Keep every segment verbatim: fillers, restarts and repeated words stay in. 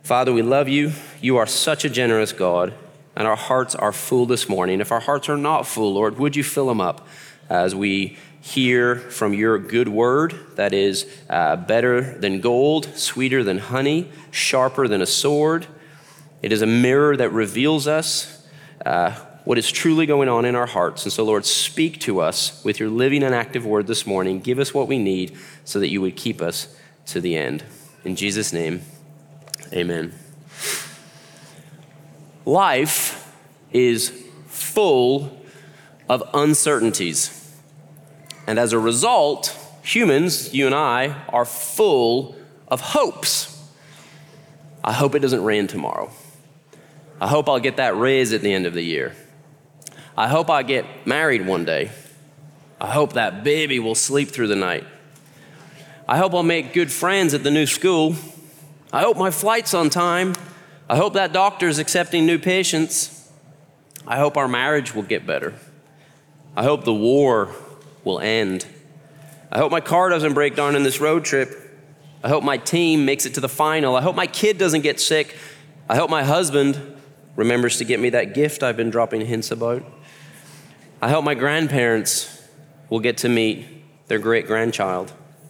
Father, we love you. You are such a generous God, and our hearts are full this morning. If our hearts are not full, Lord, would you fill them up as we hear from your good word that is uh, better than gold, sweeter than honey, sharper than a sword. It is a mirror that reveals us uh, what is truly going on in our hearts. And so, Lord, speak to us with your living and active word this morning. Give us what we need so that you would keep us to the end. In Jesus' name, amen. Life is full of uncertainties. And as a result, humans, you and I, are full of hopes. I hope it doesn't rain tomorrow. I hope I'll get that raise at the end of the year. I hope I get married one day. I hope that baby will sleep through the night. I hope I'll make good friends at the new school. I hope my flight's on time. I hope that doctor's accepting new patients. I hope our marriage will get better. I hope the war will end. I hope my car doesn't break down in this road trip. I hope my team makes it to the final. I hope my kid doesn't get sick. I hope my husband remembers to get me that gift I've been dropping hints about. I hope my grandparents will get to meet their great-grandchild.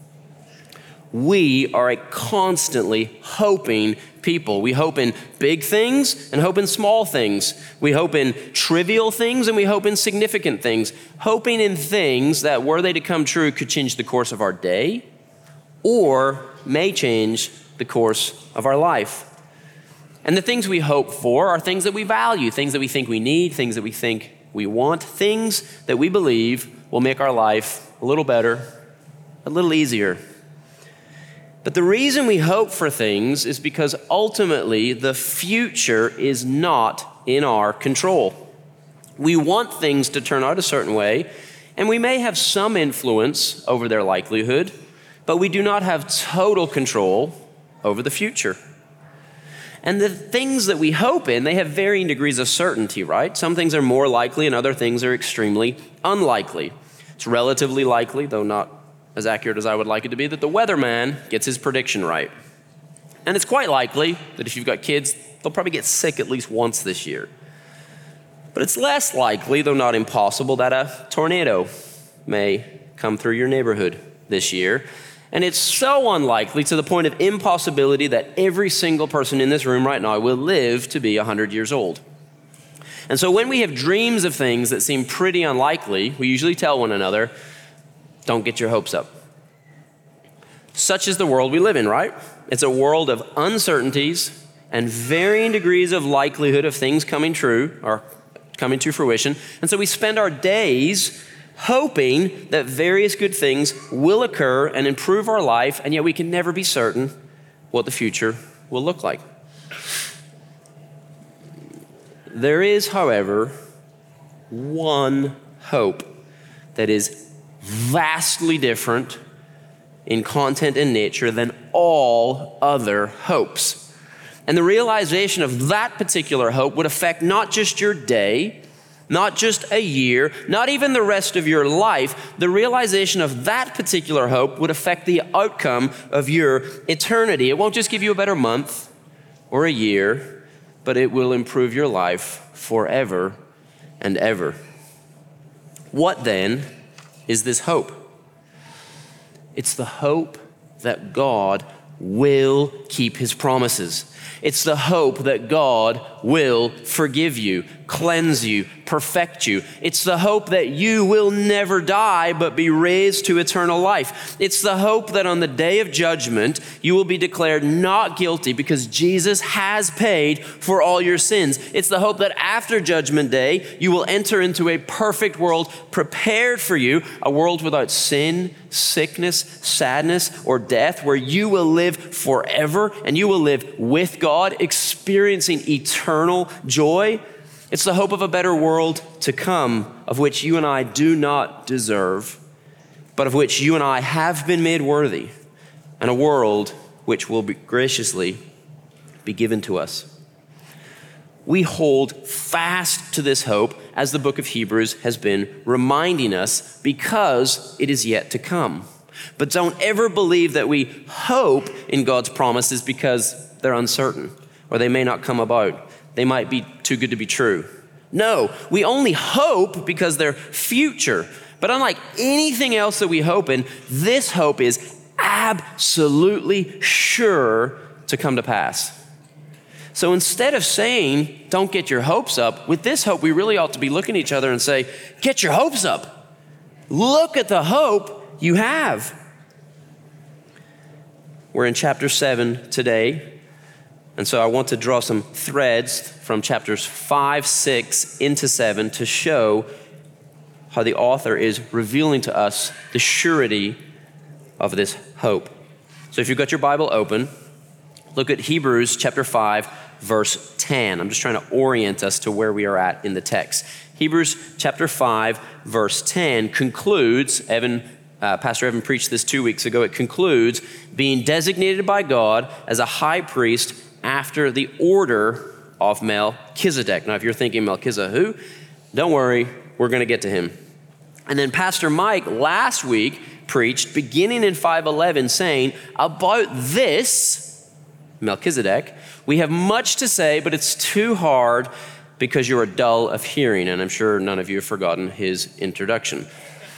We are a constantly hoping people. We hope in big things and hope in small things. We hope in trivial things and we hope in significant things. Hoping in things that, were they to come true, could change the course of our day or may change the course of our life. And the things we hope for are things that we value, things that we think we need, things that we think we want, things that we believe will make our life a little better, a little easier. But the reason we hope for things is because ultimately the future is not in our control. We want things to turn out a certain way, and we may have some influence over their likelihood, but we do not have total control over the future. And the things that we hope in, they have varying degrees of certainty, right? Some things are more likely and other things are extremely unlikely. It's relatively likely, though not as accurate as I would like it to be, that the weatherman gets his prediction right. And it's quite likely that if you've got kids, they'll probably get sick at least once this year. But it's less likely, though not impossible, that a tornado may come through your neighborhood this year. And it's so unlikely to the point of impossibility that every single person in this room right now will live to be one hundred years old. And so when we have dreams of things that seem pretty unlikely, we usually tell one another, don't get your hopes up. Such is the world we live in, right? It's a world of uncertainties and varying degrees of likelihood of things coming true or coming to fruition. And so we spend our days hoping that various good things will occur and improve our life, and yet we can never be certain what the future will look like. There is, however, one hope that is vastly different in content and nature than all other hopes. And the realization of that particular hope would affect not just your day, not just a year, not even the rest of your life. The realization of that particular hope would affect the outcome of your eternity. It won't just give you a better month or a year, but it will improve your life forever and ever. What then is this hope? It's the hope that God will keep his promises. It's the hope that God will forgive you, cleanse you, perfect you. It's the hope that you will never die but be raised to eternal life. It's the hope that on the day of judgment, you will be declared not guilty because Jesus has paid for all your sins. It's the hope that after judgment day, you will enter into a perfect world prepared for you, a world without sin, sickness, sadness, or death, where you will live forever and you will live with God, experiencing eternal joy. It's the hope of a better world to come, of which you and I do not deserve, but of which you and I have been made worthy, and a world which will be graciously be given to us. We hold fast to this hope, as the book of Hebrews has been reminding us, because it is yet to come. But don't ever believe that we hope in God's promises because they're uncertain. or they may not come about. They might be too good to be true. No, we only hope because they're future. But unlike anything else that we hope in, this hope is absolutely sure to come to pass. So instead of saying, don't get your hopes up, with this hope, we really ought to be looking at each other and say, get your hopes up. Look at the hope you have. We're in chapter seven today. And so I want to draw some threads from chapters five, six into seven to show how the author is revealing to us the surety of this hope. So if you've got your Bible open, look at Hebrews chapter five, verse ten. I'm just trying to orient us to where we are at in the text. Hebrews chapter five, verse ten concludes, Evan, uh, Pastor Evan preached this two weeks ago, it concludes, being designated by God as a high priest after the order of Melchizedek. Now, if you're thinking Melchizedek who? Don't worry, we're going to get to him. And then Pastor Mike last week preached, beginning in five eleven, saying, about this, Melchizedek, we have much to say, but it's too hard because you are dull of hearing. And I'm sure none of you have forgotten his introduction.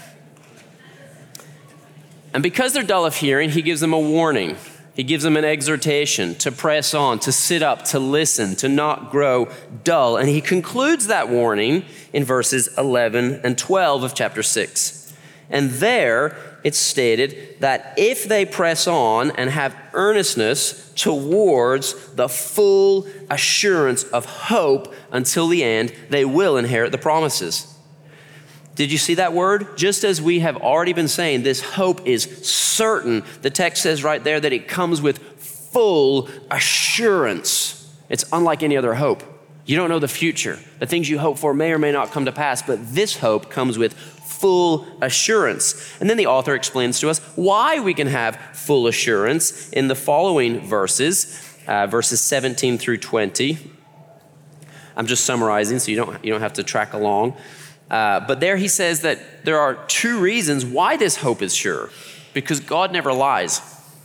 And because they're dull of hearing, he gives them a warning. He gives them an exhortation to press on, to sit up, to listen, to not grow dull. And he concludes that warning in verses eleven and twelve of chapter six. And there it's stated that if they press on and have earnestness towards the full assurance of hope until the end, they will inherit the promises. Did you see that word? Just as we have already been saying, this hope is certain. The text says right there that it comes with full assurance. It's unlike any other hope. You don't know the future. The things you hope for may or may not come to pass, but this hope comes with full assurance. And then the author explains to us why we can have full assurance in the following verses, uh, verses seventeen through twenty. I'm just summarizing so you don't, you don't have to track along. Uh, but there he says that there are two reasons why this hope is sure. Because God never lies.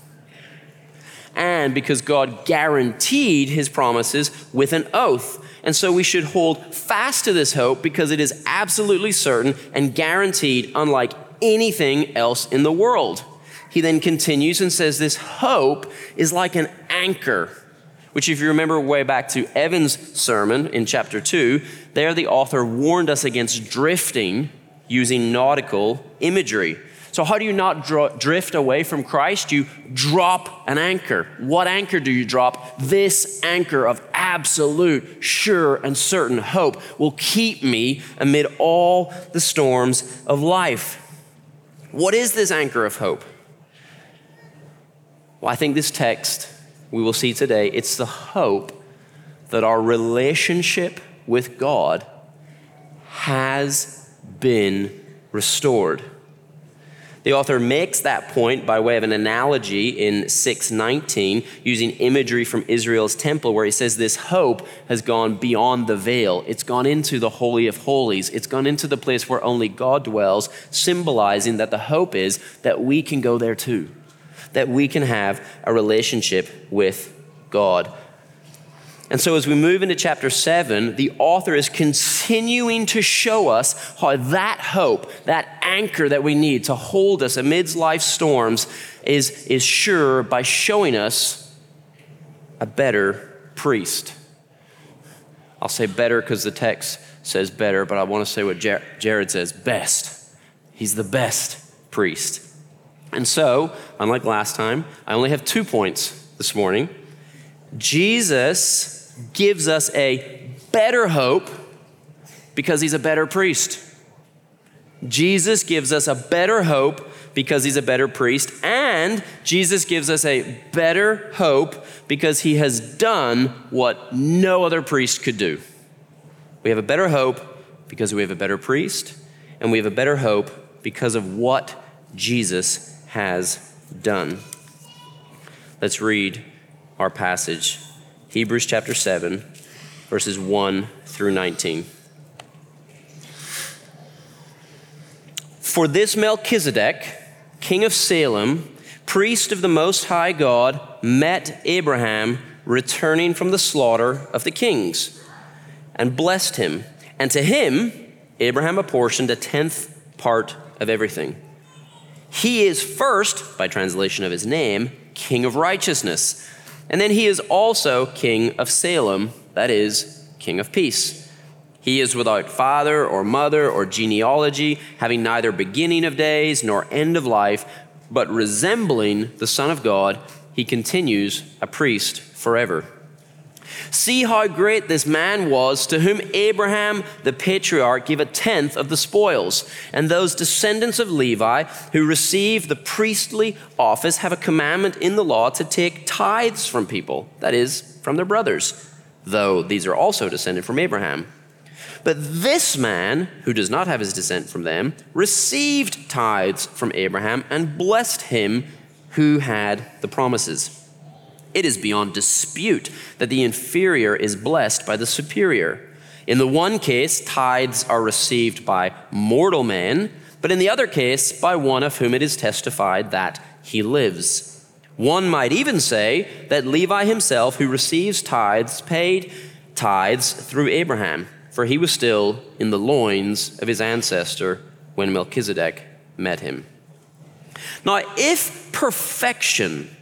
And because God guaranteed his promises with an oath. And so we should hold fast to this hope because it is absolutely certain and guaranteed, unlike anything else in the world. He then continues and says this hope is like an anchor, which if you remember way back to Evan's sermon in chapter two, there the author warned us against drifting using nautical imagery. So how do you not dr- drift away from Christ? You drop an anchor. What anchor do you drop? This anchor of absolute, sure, and certain hope will keep me amid all the storms of life. What is this anchor of hope? Well, I think this text we will see today, it's the hope that our relationship with God has been restored. The author makes that point by way of an analogy in six nineteen, using imagery from Israel's temple, where he says this hope has gone beyond the veil. It's gone into the Holy of Holies. It's gone into the place where only God dwells, symbolizing that the hope is that we can go there too, that we can have a relationship with God. And so as we move into chapter seven, the author is continuing to show us how that hope, that anchor that we need to hold us amidst life's storms is, is sure by showing us a better priest. I'll say better because the text says better, but I want to say what Jer- Jared says, best. He's the best priest. And so, unlike last time, I only have two points this morning. Jesus gives us a better hope because he's a better priest. Jesus gives us a better hope because he's a better priest. And Jesus gives us a better hope because he has done what no other priest could do. We have a better hope because we have a better priest. And we have a better hope because of what Jesus has done. Let's read our passage. Hebrews chapter seven, verses one through nineteen. For this Melchizedek, king of Salem, priest of the Most High God, met Abraham returning from the slaughter of the kings, and blessed him. And to him, Abraham apportioned a tenth part of everything. He is first, by translation of his name, King of righteousness. And then he is also King of Salem, that is, King of peace. He is without father or mother or genealogy, having neither beginning of days nor end of life, but resembling the Son of God, he continues a priest forever. See how great this man was, to whom Abraham the patriarch gave a tenth of the spoils. And those descendants of Levi who receive the priestly office have a commandment in the law to take tithes from people, that is, from their brothers, though these are also descended from Abraham. But this man, who does not have his descent from them, received tithes from Abraham and blessed him who had the promises. It is beyond dispute that the inferior is blessed by the superior. In the one case, tithes are received by mortal men, but in the other case, by one of whom it is testified that he lives. One might even say that Levi himself, who receives tithes, paid tithes through Abraham, for he was still in the loins of his ancestor when Melchizedek met him. Now, if perfection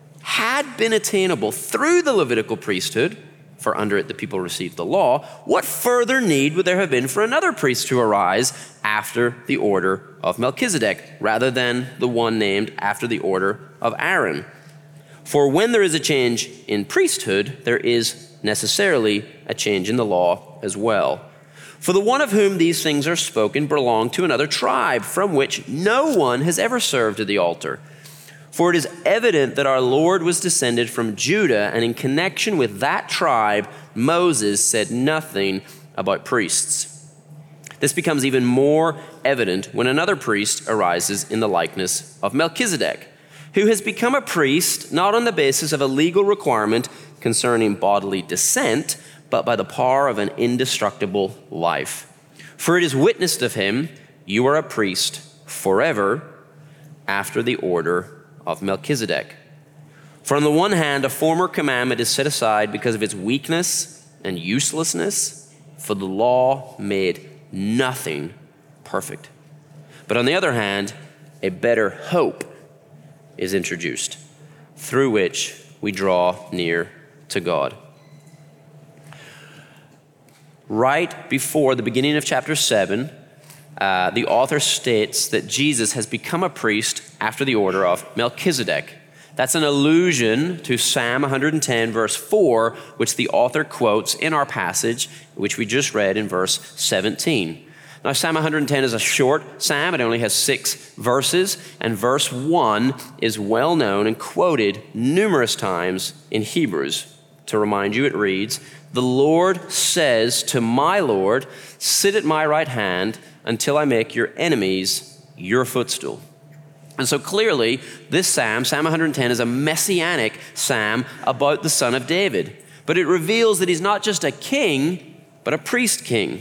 had been attainable through the Levitical priesthood, for under it the people received the law, what further need would there have been for another priest to arise after the order of Melchizedek, rather than the one named after the order of Aaron? For when there is a change in priesthood, there is necessarily a change in the law as well. For the one of whom these things are spoken belonged to another tribe, from which no one has ever served at the altar. For it is evident that our Lord was descended from Judah, and in connection with that tribe, Moses said nothing about priests. This becomes even more evident when another priest arises in the likeness of Melchizedek, who has become a priest not on the basis of a legal requirement concerning bodily descent, but by the power of an indestructible life. For it is witnessed of him, you are a priest forever after the order of Melchizedek. For on the one hand, a former commandment is set aside because of its weakness and uselessness, for the law made nothing perfect. But on the other hand, a better hope is introduced, through which we draw near to God. Right before the beginning of chapter seven, Uh, the author states that Jesus has become a priest after the order of Melchizedek. That's an allusion to Psalm one ten, verse four, which the author quotes in our passage, which we just read in verse seventeen. Now, Psalm one ten is a short psalm. It only has six verses, and verse one is well known and quoted numerous times in Hebrews. To remind you, it reads, "The Lord says to my Lord, sit at my right hand until I make your enemies your footstool." And so clearly, this psalm, Psalm one ten, is a messianic psalm about the Son of David. But it reveals that he's not just a king, but a priest king.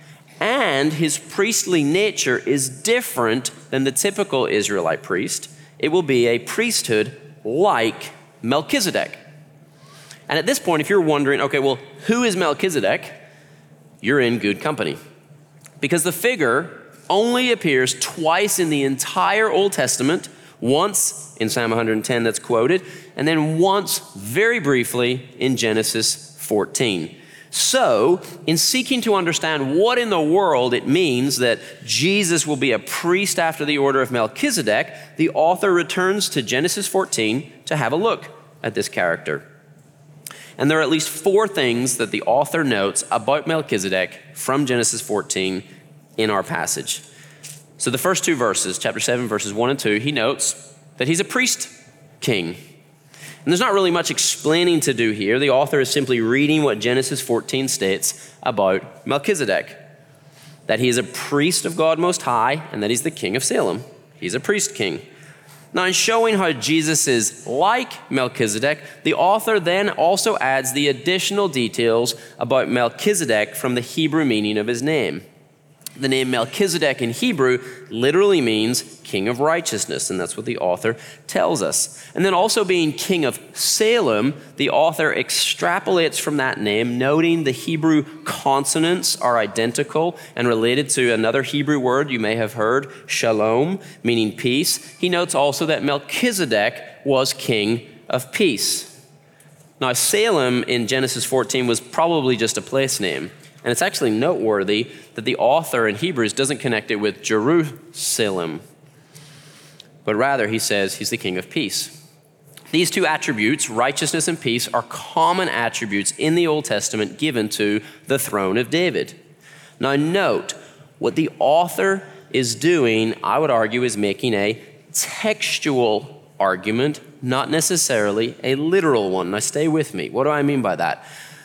And his priestly nature is different than the typical Israelite priest. It will be a priesthood like Melchizedek. And at this point, if you're wondering, okay, well, who is Melchizedek? You're in good company. Because the figure only appears twice in the entire Old Testament, once in Psalm one ten that's quoted, and then once very briefly in Genesis fourteen. So, in seeking to understand what in the world it means that Jesus will be a priest after the order of Melchizedek, the author returns to Genesis fourteen to have a look at this character. And there are at least four things that the author notes about Melchizedek from Genesis fourteen in our passage. So the first two verses, chapter seven, verses one and two, he notes that he's a priest king. And there's not really much explaining to do here. The author is simply reading what Genesis fourteen states about Melchizedek, that he is a priest of God Most High and that he's the king of Salem. He's a priest king. Now, in showing how Jesus is like Melchizedek, the author then also adds the additional details about Melchizedek from the Hebrew meaning of his name. The name Melchizedek in Hebrew literally means king of righteousness, and that's what the author tells us. And then also being king of Salem, the author extrapolates from that name, noting the Hebrew consonants are identical and related to another Hebrew word you may have heard, shalom, meaning peace. He notes also that Melchizedek was king of peace. Now, Salem in Genesis fourteen was probably just a place name. And it's actually noteworthy that the author in Hebrews doesn't connect it with Jerusalem, but rather he says he's the king of peace. These two attributes, righteousness and peace, are common attributes in the Old Testament given to the throne of David. Now note, what the author is doing, I would argue, is making a textual argument, not necessarily a literal one. Now stay with me. What do I mean by that?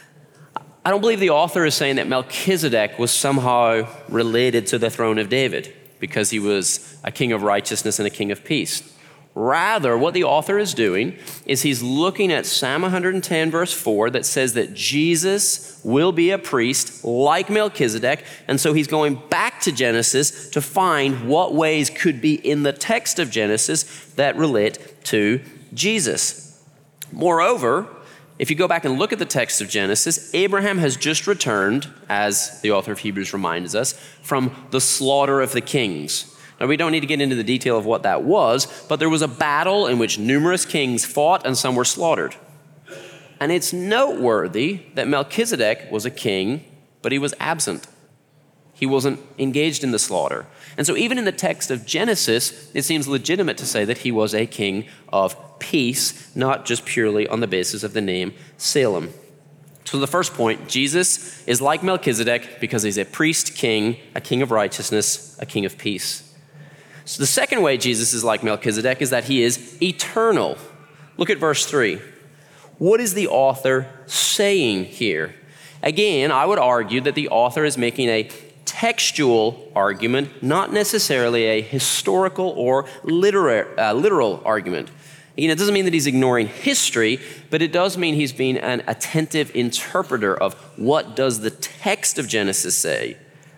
I don't believe the author is saying that Melchizedek was somehow related to the throne of David because he was a king of righteousness and a king of peace. Rather, what the author is doing is he's looking at Psalm one hundred ten verse four that says that Jesus will be a priest like Melchizedek, and so he's going back to Genesis to find what ways could be in the text of Genesis that relate to Jesus. Moreover, if you go back and look at the text of Genesis, Abraham has just returned, as the author of Hebrews reminds us, from the slaughter of the kings. Now, we don't need to get into the detail of what that was, but there was a battle in which numerous kings fought and some were slaughtered. And it's noteworthy that Melchizedek was a king, but he was absent. He wasn't engaged in the slaughter. And so even in the text of Genesis, it seems legitimate to say that he was a king of peace, not just purely on the basis of the name Salem. So the first point, Jesus is like Melchizedek because he's a priest king, a king of righteousness, a king of peace. So the second way Jesus is like Melchizedek is that he is eternal. Look at verse three. What is the author saying here? Again, I would argue that the author is making a textual argument, not necessarily a historical or literal, uh, literal argument. Again, it doesn't mean that he's ignoring history, but it does mean he's being an attentive interpreter of what does the text of Genesis say.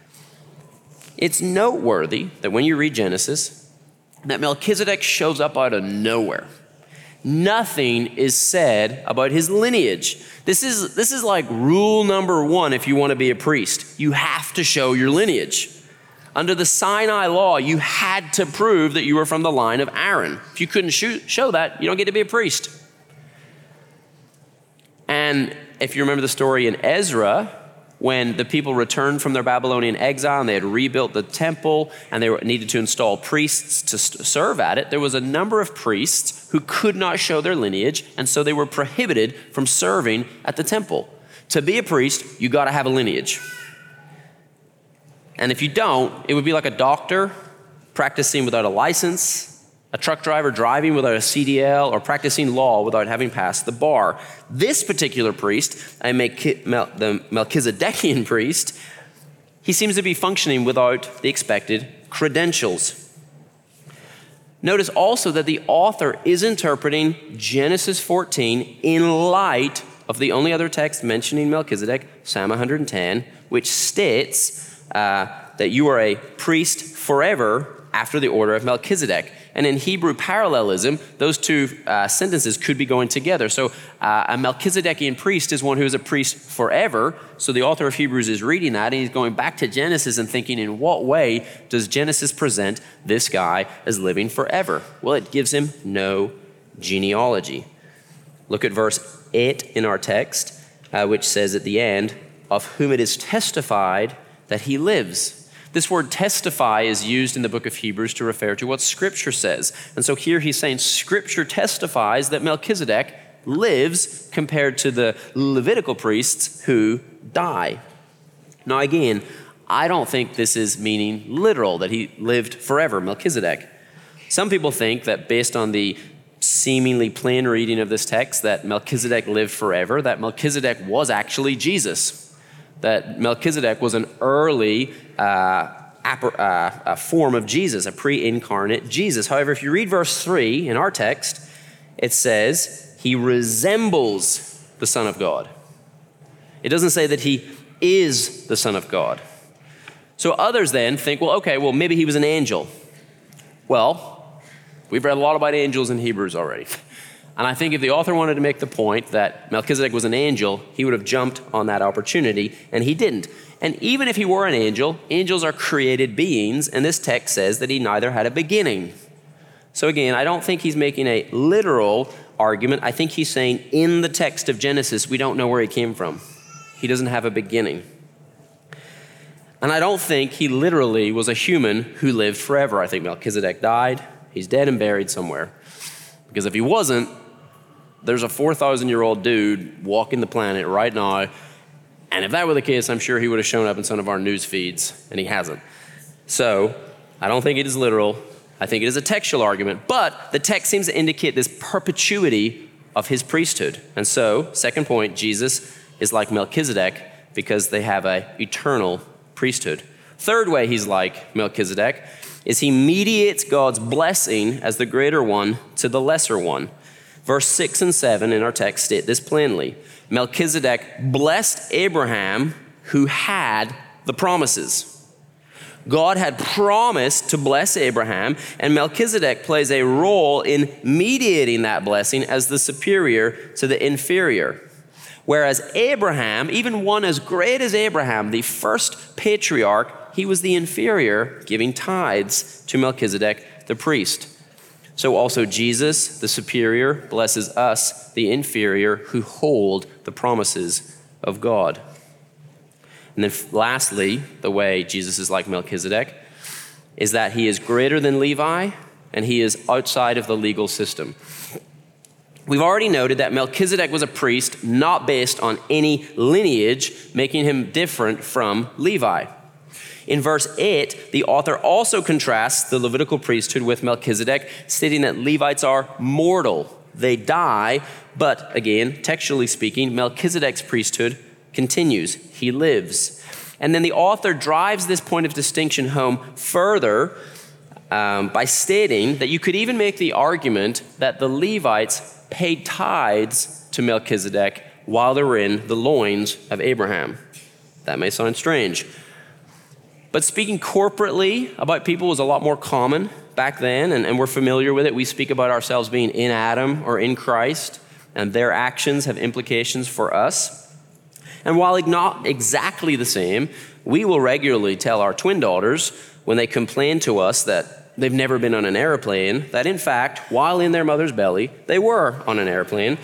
It's noteworthy that when you read Genesis, that Melchizedek shows up out of nowhere. Nothing is said about his lineage. This is, this is like rule number one if you want to be a priest. You have to show your lineage. Under the Sinai law, you had to prove that you were from the line of Aaron. If you couldn't shoot, show that, you don't get to be a priest. And if you remember the story in Ezra, when the people returned from their Babylonian exile and they had rebuilt the temple and they needed to install priests to serve at it, there was a number of priests who could not show their lineage, and so they were prohibited from serving at the temple. To be a priest, you got to have a lineage. And if you don't, it would be like a doctor practicing without a license, a truck driver driving without a C D L, or practicing law without having passed the bar. This particular priest, I make the Melchizedekian priest, he seems to be functioning without the expected credentials. Notice also that the author is interpreting Genesis fourteen in light of the only other text mentioning Melchizedek, Psalm one hundred ten, which states uh, that you are a priest forever after the order of Melchizedek. And in Hebrew parallelism, those two uh, sentences could be going together. So uh, a Melchizedekian priest is one who is a priest forever. So the author of Hebrews is reading that, and he's going back to Genesis and thinking, in what way does Genesis present this guy as living forever? Well, it gives him no genealogy. Look at verse eight in our text, uh, which says at the end, of whom it is testified that he lives. This word testify is used in the book of Hebrews to refer to what Scripture says. And so here he's saying Scripture testifies that Melchizedek lives compared to the Levitical priests who die. Now again, I don't think this is meaning literal, that he lived forever, Melchizedek. Some people think that based on the seemingly plain reading of this text that Melchizedek lived forever, that Melchizedek was actually Jesus. That Melchizedek was an early uh, ap- uh, a form of Jesus, a pre-incarnate Jesus. However, if you read verse three in our text, it says he resembles the Son of God. It doesn't say that he is the Son of God. So others then think, well, okay, well, maybe he was an angel. Well, we've read a lot about angels in Hebrews already. And I think if the author wanted to make the point that Melchizedek was an angel, he would have jumped on that opportunity, and he didn't. And even if he were an angel, angels are created beings, and this text says that he neither had a beginning. So again, I don't think he's making a literal argument. I think he's saying in the text of Genesis, we don't know where he came from. He doesn't have a beginning. And I don't think he literally was a human who lived forever. I think Melchizedek died. He's dead and buried somewhere. Because if he wasn't, there's a four thousand year old dude walking the planet right now. And if that were the case, I'm sure he would have shown up in some of our news feeds, and he hasn't. So I don't think it is literal. I think it is a textual argument. But the text seems to indicate this perpetuity of his priesthood. And so, second point, Jesus is like Melchizedek because they have an eternal priesthood. Third way he's like Melchizedek is he mediates God's blessing as the greater one to the lesser one. Verse six and seven in our text state this plainly. Melchizedek blessed Abraham who had the promises. God had promised to bless Abraham, and Melchizedek plays a role in mediating that blessing as the superior to the inferior. Whereas Abraham, even one as great as Abraham, the first patriarch, he was the inferior, giving tithes to Melchizedek, the priest. So also Jesus, the superior, blesses us, the inferior, who hold the promises of God. And then lastly, the way Jesus is like Melchizedek is that he is greater than Levi and he is outside of the legal system. We've already noted that Melchizedek was a priest not based on any lineage, making him different from Levi. In verse eight, the author also contrasts the Levitical priesthood with Melchizedek, stating that Levites are mortal. They die, but again, textually speaking, Melchizedek's priesthood continues. He lives. And then the author drives this point of distinction home further um, by stating that you could even make the argument that the Levites paid tithes to Melchizedek while they were in the loins of Abraham. That may sound strange. But speaking corporately about people was a lot more common back then, and, and we're familiar with it. We speak about ourselves being in Adam or in Christ, and their actions have implications for us. And while not exactly the same, we will regularly tell our twin daughters when they complain to us that they've never been on an airplane, that in fact, while in their mother's belly, they were on an airplane.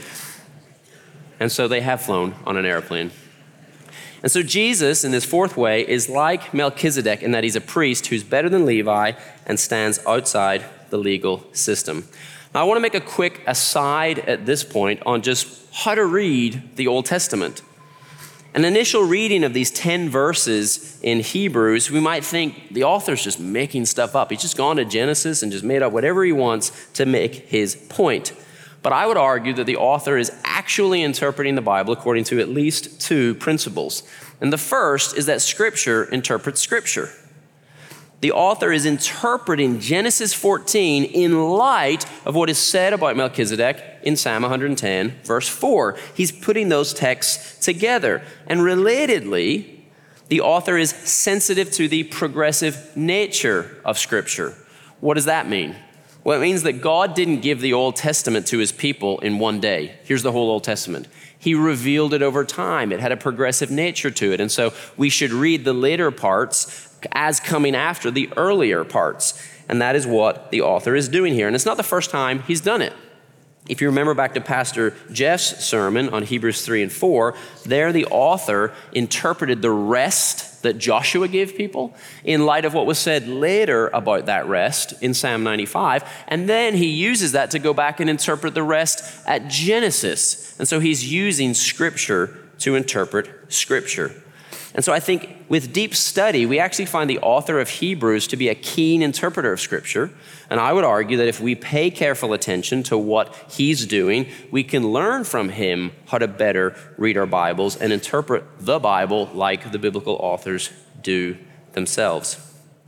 And so they have flown on an airplane. And so Jesus, in this fourth way, is like Melchizedek in that he's a priest who's better than Levi and stands outside the legal system. Now, I want to make a quick aside at this point on just how to read the Old Testament. An initial reading of these ten verses in Hebrews, we might think the author's just making stuff up. He's just gone to Genesis and just made up whatever he wants to make his point. But I would argue that the author is actually interpreting the Bible according to at least two principles. And the first is that Scripture interprets Scripture. The author is interpreting Genesis fourteen in light of what is said about Melchizedek in Psalm one ten, verse four. He's putting those texts together. And relatedly, the author is sensitive to the progressive nature of Scripture. What does that mean? Well, it means that God didn't give the Old Testament to his people in one day. Here's the whole Old Testament. He revealed it over time. It had a progressive nature to it. And so we should read the later parts as coming after the earlier parts. And that is what the author is doing here. And it's not the first time he's done it. If you remember back to Pastor Jeff's sermon on Hebrews three and four, there the author interpreted the rest that Joshua gave people in light of what was said later about that rest in Psalm ninety-five. And then he uses that to go back and interpret the rest at Genesis. And so he's using Scripture to interpret Scripture. And so I think with deep study, we actually find the author of Hebrews to be a keen interpreter of Scripture. And I would argue that if we pay careful attention to what he's doing, we can learn from him how to better read our Bibles and interpret the Bible like the biblical authors do themselves.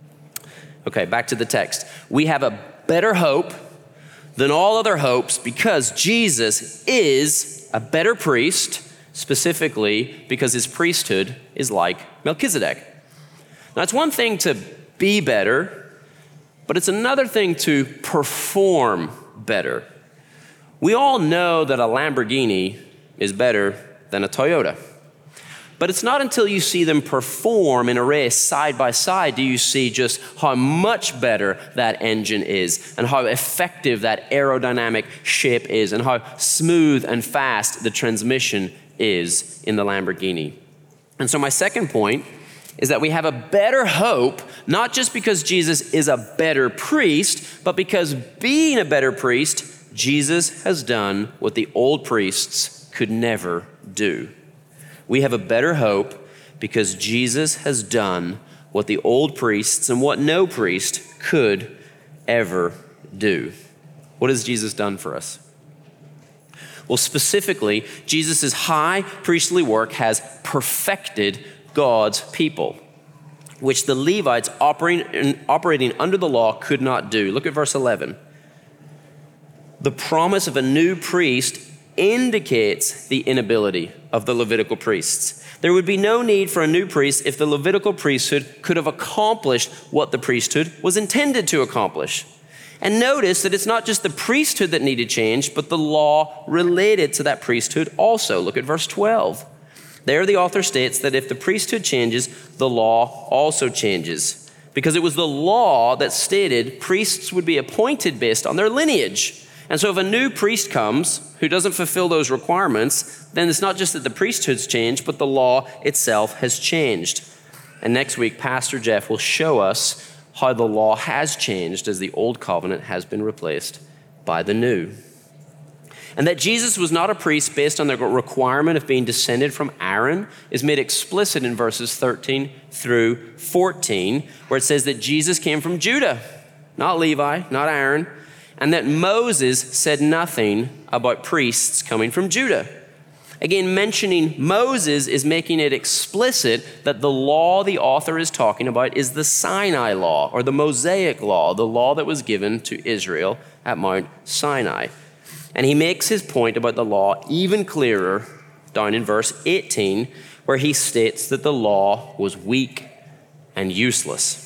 Okay, back to the text. We have a better hope than all other hopes because Jesus is a better priest, specifically because his priesthood is like Melchizedek. Now, it's one thing to be better, but it's another thing to perform better. We all know that a Lamborghini is better than a Toyota. But it's not until you see them perform in a race side by side do you see just how much better that engine is and how effective that aerodynamic shape is and how smooth and fast the transmission is in the Lamborghini. And so my second point is that we have a better hope, not just because Jesus is a better priest, but because being a better priest, Jesus has done what the old priests could never do. We have a better hope because Jesus has done what the old priests and what no priest could ever do. What has Jesus done for us? Well, specifically, Jesus' high priestly work has perfected God's people, which the Levites operating, operating under the law could not do. Look at verse eleven. The promise of a new priest indicates the inability of the Levitical priests. There would be no need for a new priest if the Levitical priesthood could have accomplished what the priesthood was intended to accomplish. And notice that it's not just the priesthood that needed change, but the law related to that priesthood also. Look at verse twelve. There the author states that if the priesthood changes, the law also changes, because it was the law that stated priests would be appointed based on their lineage. And so if a new priest comes who doesn't fulfill those requirements, then it's not just that the priesthood's changed, but the law itself has changed. And next week, Pastor Jeff will show us how the law has changed as the old covenant has been replaced by the new. And that Jesus was not a priest based on the requirement of being descended from Aaron is made explicit in verses thirteen through fourteen, where it says that Jesus came from Judah, not Levi, not Aaron, and that Moses said nothing about priests coming from Judah. Again, mentioning Moses is making it explicit that the law the author is talking about is the Sinai law, or the Mosaic law, the law that was given to Israel at Mount Sinai. And he makes his point about the law even clearer down in verse eighteen, where he states that the law was weak and useless.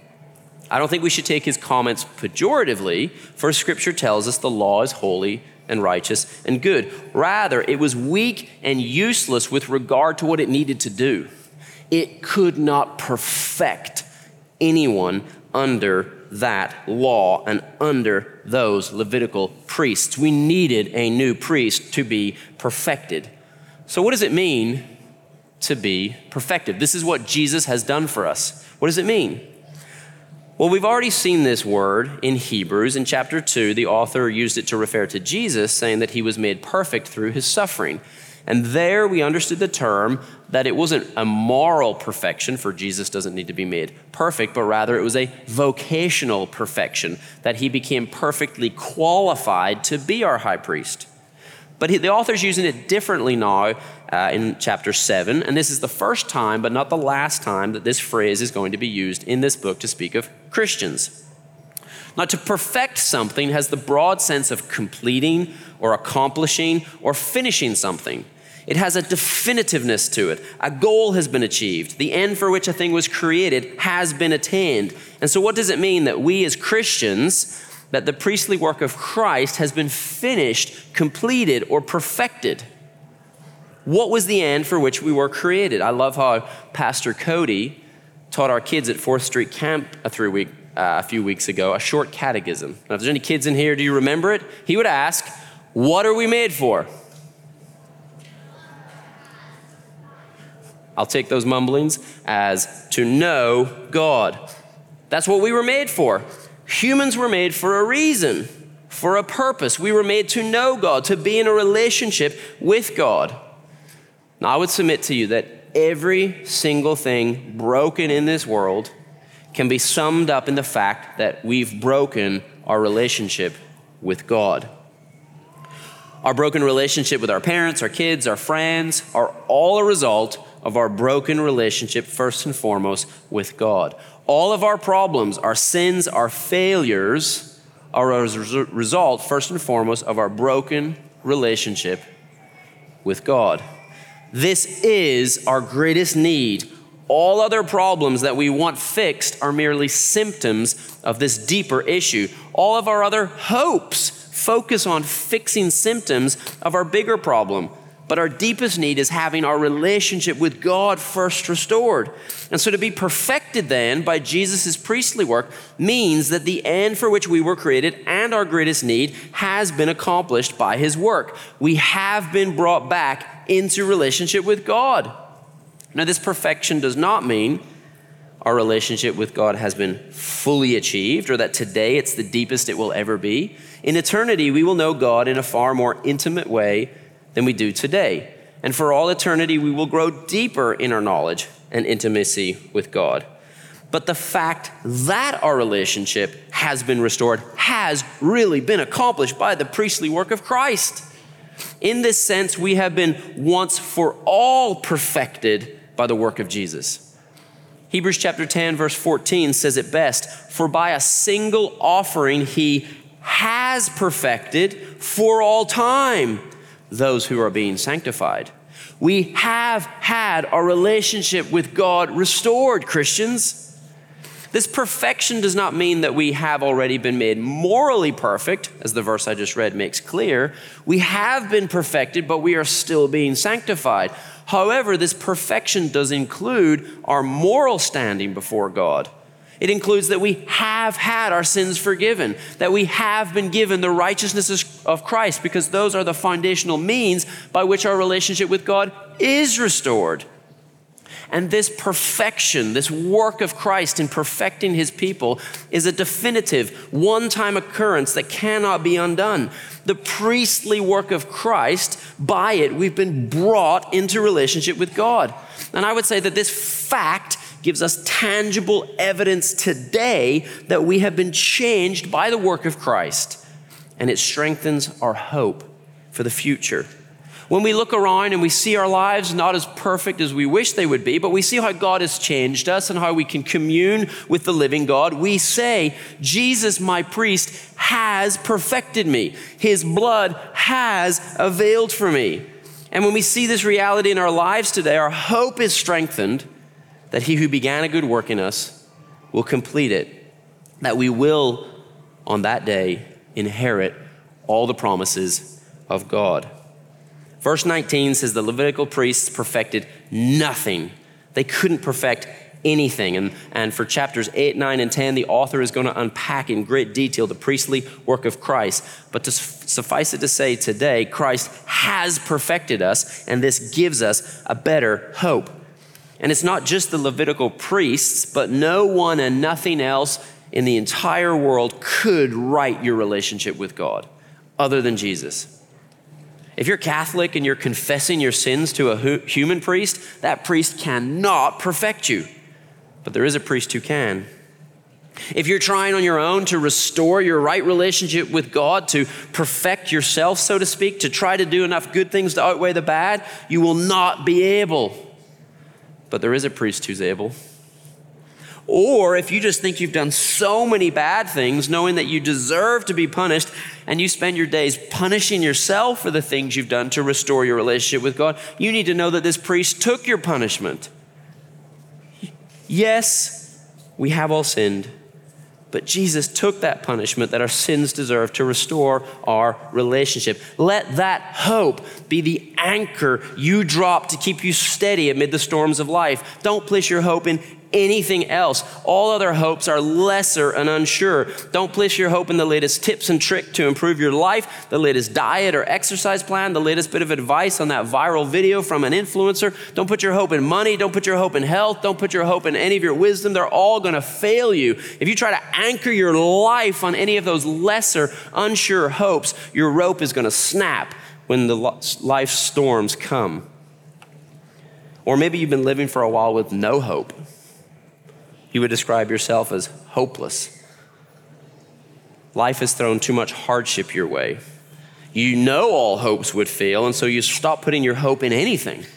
I don't think we should take his comments pejoratively, for Scripture tells us the law is holy and righteous and good. Rather, it was weak and useless with regard to what it needed to do. It could not perfect anyone under that law and under those Levitical priests. We needed a new priest to be perfected. So what does it mean to be perfected? This is what Jesus has done for us. What does it mean? Well, we've already seen this word in Hebrews. In chapter two, the author used it to refer to Jesus, saying that he was made perfect through his suffering. And there we understood the term that it wasn't a moral perfection, for Jesus doesn't need to be made perfect, but rather it was a vocational perfection, that he became perfectly qualified to be our high priest. But he, the author's using it differently now uh, in chapter seven, and this is the first time, but not the last time, that this phrase is going to be used in this book to speak of Christians. Now, to perfect something has the broad sense of completing or accomplishing or finishing something. It has a definitiveness to it. A goal has been achieved. The end for which a thing was created has been attained. And so what does it mean that we as Christians, that the priestly work of Christ has been finished, completed, or perfected? What was the end for which we were created? I love how Pastor Cody taught our kids at Fourth Street Camp a, three week, uh, a few weeks ago a short catechism. Now, if there's any kids in here, do you remember it? He would ask, what are we made for? I'll take those mumblings as to know God. That's what we were made for. Humans were made for a reason, for a purpose. We were made to know God, to be in a relationship with God. Now, I would submit to you that every single thing broken in this world can be summed up in the fact that we've broken our relationship with God. Our broken relationship with our parents, our kids, our friends are all a result of our broken relationship, first and foremost, with God. All of our problems, our sins, our failures are a result, first and foremost, of our broken relationship with God. This is our greatest need All other problems that we want fixed are merely symptoms of this deeper issue. All of our other hopes focus on fixing symptoms of our bigger problem. But our deepest need is having our relationship with God first restored. And so to be perfected then by Jesus' priestly work means that the end for which we were created and our greatest need has been accomplished by his work. We have been brought back into relationship with God. Now, this perfection does not mean our relationship with God has been fully achieved or that today it's the deepest it will ever be. In eternity, we will know God in a far more intimate way than we do today. And for all eternity, we will grow deeper in our knowledge and intimacy with God. But the fact that our relationship has been restored has really been accomplished by the priestly work of Christ. In this sense, we have been once for all perfected by the work of Jesus. Hebrews chapter ten, verse fourteen says it best, "For by a single offering he has perfected for all time those who are being sanctified." We have had our relationship with God restored, Christians. This perfection does not mean that we have already been made morally perfect, as the verse I just read makes clear. We have been perfected, but we are still being sanctified. However, this perfection does include our moral standing before God. It includes that we have had our sins forgiven, that we have been given the righteousness of Christ, because those are the foundational means by which our relationship with God is restored. And this perfection, this work of Christ in perfecting his people, is a definitive, one-time occurrence that cannot be undone. The priestly work of Christ, by it, we've been brought into relationship with God. And I would say that this fact gives us tangible evidence today that we have been changed by the work of Christ, and it strengthens our hope for the future. When we look around and we see our lives not as perfect as we wish they would be, but we see how God has changed us and how we can commune with the living God, we say, Jesus, my priest, has perfected me. His blood has availed for me. And when we see this reality in our lives today, our hope is strengthened that he who began a good work in us will complete it, that we will, on that day, inherit all the promises of God. Verse nineteen says the Levitical priests perfected nothing. They couldn't perfect anything. And, and for chapters eight, nine, and ten, the author is going to unpack in great detail the priestly work of Christ. But to suffice it to say today, Christ has perfected us, and this gives us a better hope. And it's not just the Levitical priests, but no one and nothing else in the entire world could right your relationship with God other than Jesus. If you're Catholic and you're confessing your sins to a hu- human priest, that priest cannot perfect you. But there is a priest who can. If you're trying on your own to restore your right relationship with God, to perfect yourself, so to speak, to try to do enough good things to outweigh the bad, you will not be able. But there is a priest who's able. Or if you just think you've done so many bad things, knowing that you deserve to be punished, and you spend your days punishing yourself for the things you've done to restore your relationship with God, you need to know that this priest took your punishment. Yes, we have all sinned, but Jesus took that punishment that our sins deserve to restore our relationship. Let that hope be the anchor you drop to keep you steady amid the storms of life. Don't place your hope in anything else. All other hopes are lesser and unsure. Don't place your hope in the latest tips and trick to improve your life, the latest diet or exercise plan, the latest bit of advice on that viral video from an influencer. Don't put your hope in money. Don't put your hope in health. Don't put your hope in any of your wisdom. They're all going to fail you. If you try to anchor your life on any of those lesser, unsure hopes, your rope is going to snap when the life storms come. Or maybe you've been living for a while with no hope. You would describe yourself as hopeless. Life has thrown too much hardship your way. You know all hopes would fail, and so you stop putting your hope in anything.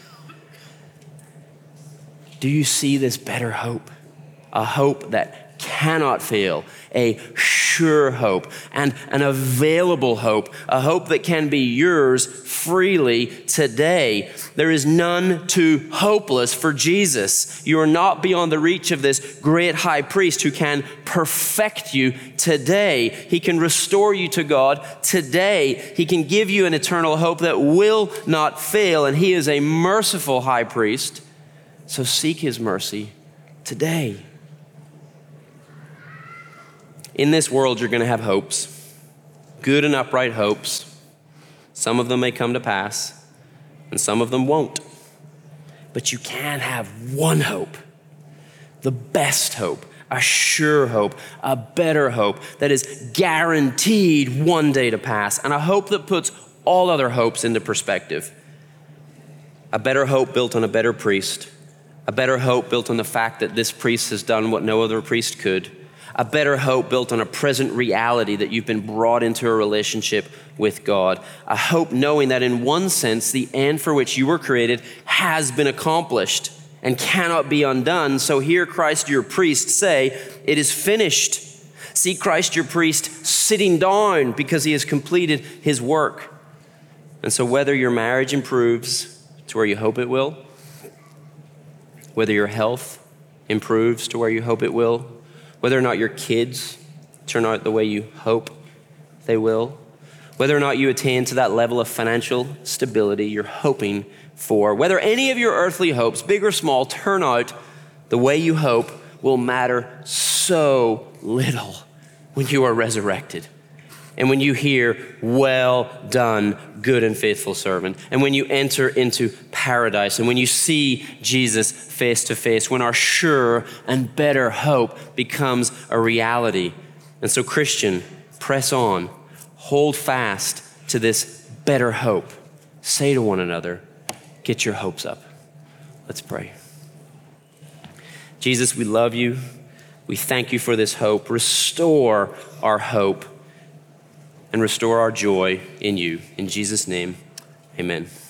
Do you see this better hope? A hope that cannot fail, a sure sure hope and an available hope, a hope that can be yours freely today. There is none too hopeless for Jesus. You are not beyond the reach of this great high priest who can perfect you today. He can restore you to God today. He can give you an eternal hope that will not fail, and he is a merciful high priest. So seek his mercy today. In this world, you're going to have hopes, good and upright hopes. Some of them may come to pass, and some of them won't. But you can have one hope, the best hope, a sure hope, a better hope that is guaranteed one day to pass, and a hope that puts all other hopes into perspective. A better hope built on a better priest, a better hope built on the fact that this priest has done what no other priest could, a better hope built on a present reality that you've been brought into a relationship with God, a hope knowing that in one sense, the end for which you were created has been accomplished and cannot be undone. So hear Christ your priest say, it is finished. See Christ your priest sitting down because he has completed his work. And so whether your marriage improves to where you hope it will, whether your health improves to where you hope it will, whether or not your kids turn out the way you hope they will, whether or not you attain to that level of financial stability you're hoping for, whether any of your earthly hopes, big or small, turn out the way you hope, will matter so little when you are resurrected. And when you hear, well done, good and faithful servant, and when you enter into paradise, and when you see Jesus face to face, when our sure and better hope becomes a reality. And so, Christian, press on, hold fast to this better hope. Say to one another, get your hopes up. Let's pray. Jesus, we love you. We thank you for this hope. Restore our hope and restore our joy in you. In Jesus' name, amen.